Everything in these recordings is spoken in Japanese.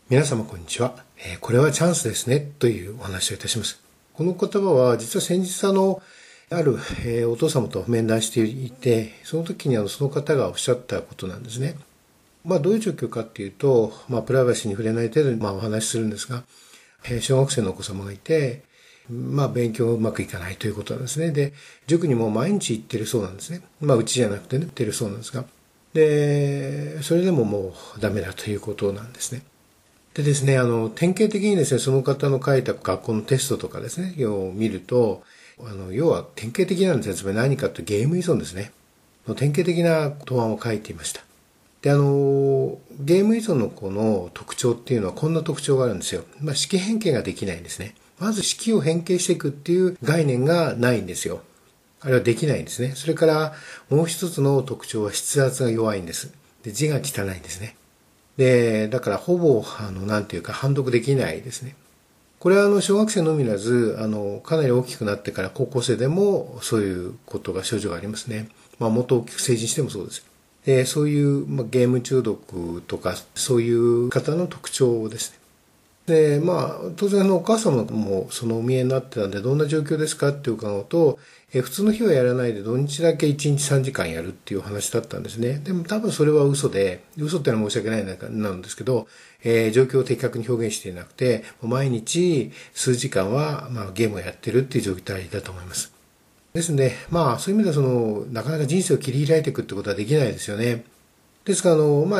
皆様こんにちは。これはチャンスですねというお話をいたします。この言葉は実は先日ある、お父様と面談していて、その時にその方がおっしゃったことなんですね。どういう状況かっていうと、プライバシーに触れない程度にお話しするんですが、小学生のお子様がいて、勉強うまくいかないということなんですね。で、塾にも毎日行ってるそうなんですね。うちじゃなくてね、行ってるそうなんですが。で、それでももうダメだということなんですね。でですね、典型的にですね、その方の書いた学校のテストとかですね、を見ると、要は典型的なんですね。つまり何かというとゲーム依存ですね。典型的な答案を書いていました。で、ゲーム依存の子の特徴っていうのはこんな特徴があるんですよ。識変形ができないんですね。まず式を変形していくっていう概念がないんですよ。あれはできないんですね。それからもう一つの特徴は筆圧が弱いんです。で、字が汚いんですね。で、だからほぼ、なんていうか、判読できないですね。これは、小学生のみならず、かなり大きくなってから高校生でも、そういうことが、症状がありますね。もっと大きく成人してもそうです。で、そういう、ゲーム中毒とか、そういう方の特徴ですね。で、当然お母様もそのお見えになってたんで、どんな状況ですかって伺うと、普通の日はやらないで土日だけ1日3時間やるっていう話だったんですね。でも多分それは嘘で、嘘ってのは申し訳ないなんですけど、状況を的確に表現していなくて、毎日数時間は、ゲームをやってるっていう状態だと思います。ですので、そういう意味ではなかなか人生を切り開いていくってことはできないですよね。ですから、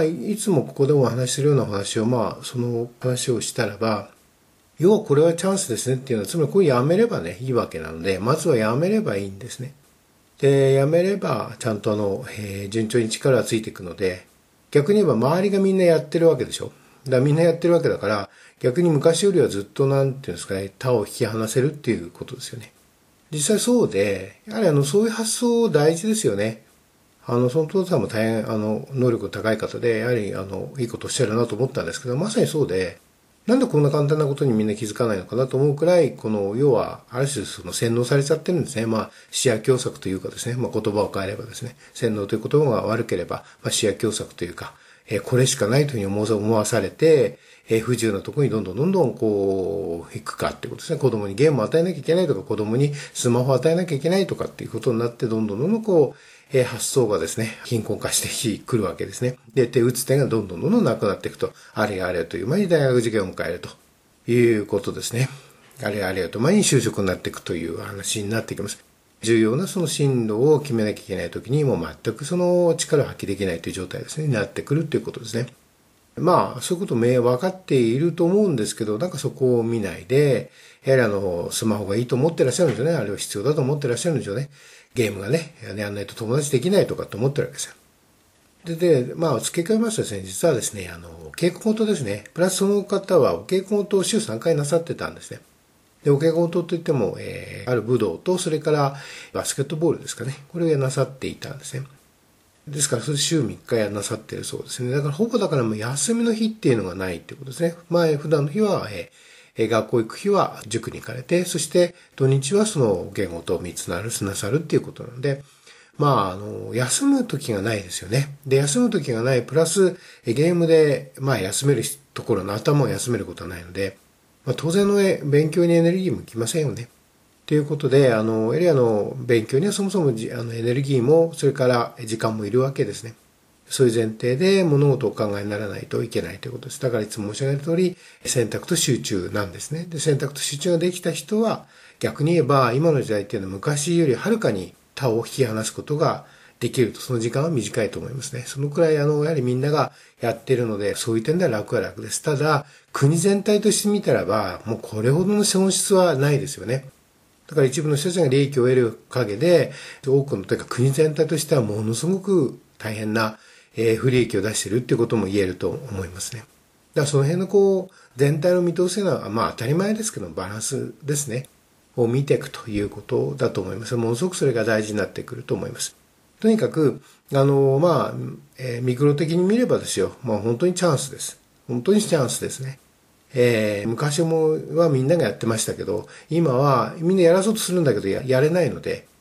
いつもここでもお話しするような話を、その話をしたらば、要はこれはチャンスですねっていうのは、つまりこれやめればね、いいわけなので、まずはやめればいいんですね。で、やめれば、ちゃんと順調に力がついていくので、逆に言えば周りがみんなやってるわけでしょ。だからみんなやってるわけだから、逆に昔よりはずっとなんていうんですかね、他を引き離せるっていうことですよね。実際そうで、やはりそういう発想大事ですよね。その父さんも大変、能力高い方で、やはり、いいことおっしゃるなと思ったんですけど、まさにそうで、なんでこんな簡単なことにみんな気づかないのかなと思うくらい、要は、ある種洗脳されちゃってるんですね。視野狭窄というかですね、言葉を変えればですね、洗脳という言葉が悪ければ、視野狭窄というか、これしかないというふうに思わされて、不自由なところにどんどん行くかってことですね。子供にゲームを与えなきゃいけないとか、子供にスマホを与えなきゃいけないとかっていうことになって、どんどん発想がですね、貧困化してくるわけですね。で、手打つ手がどんどんなくなっていくと、あれあれという間に大学受験を迎えるということですね。あれあれと前に就職になっていくという話になってきます。重要な進路を決めなきゃいけないときにもう全く力を発揮できないという状態ですね、になってくるということですね。そういうこと分かっていると思うんですけど、そこを見ないで、やはりスマホがいいと思ってらっしゃるんですよね。あれは必要だと思ってらっしゃるんですよね。ゲームがね、やんないと友達できないとかって思ってるわけですよ。で、付け加えますとですね、実はですね、稽古事ですね。プラスその方はお稽古事を週3回なさってたんですね。で、お稽古事といっても、ある武道と、それからバスケットボールですかね。これをなさっていたんですね。ですから、それ週3日なさってるそうですね。だから、ほぼもう休みの日っていうのがないってことですね。普段の日は、学校行く日は塾に行かれて、そして土日は言語と3つなさるっていうことなので、休む時がないですよね。で、休む時がない、プラス、ゲームで、休めるところの頭を休めることはないので、当然の勉強にエネルギーもきませんよね。ということで、やはり勉強にはそもそもエネルギーも、それから時間もいるわけですね。そういう前提で物事をお考えにならないといけないということです。だからいつも申し上げた通り、選択と集中なんですね。で、選択と集中ができた人は、逆に言えば、今の時代っていうのは昔よりはるかに他を引き離すことができると、その時間は短いと思いますね。そのくらいやはりみんながやっているので、そういう点では楽は楽です。ただ、国全体として見たらば、もうこれほどの損失はないですよね。だから一部の人たちが利益を得る陰で、多くの、というか国全体としてはものすごく大変な、不利益を出しているっていうことも言えると思いますね。だからその辺の全体の見通せのは、当たり前ですけど、バランスですね。を見ていくということだと思います。ものすごくそれが大事になってくると思います。とにかく、ミクロ的に見ればですよ、本当にチャンスです。本当にチャンスですね。昔はみんながやってましたけど、今はみんなやらそうとするんだけどやれないので、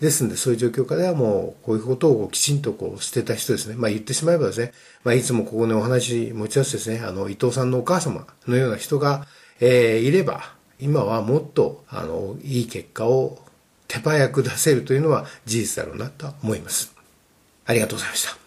ですんで、そういう状況下ではもう、こういうことをきちんと捨てた人ですね。言ってしまえばですね、いつもここでお話持ち出すですね、伊藤さんのお母様のような人が、いれば、今はもっと、いい結果を手早く出せるというのは事実だろうなと思います。ありがとうございました。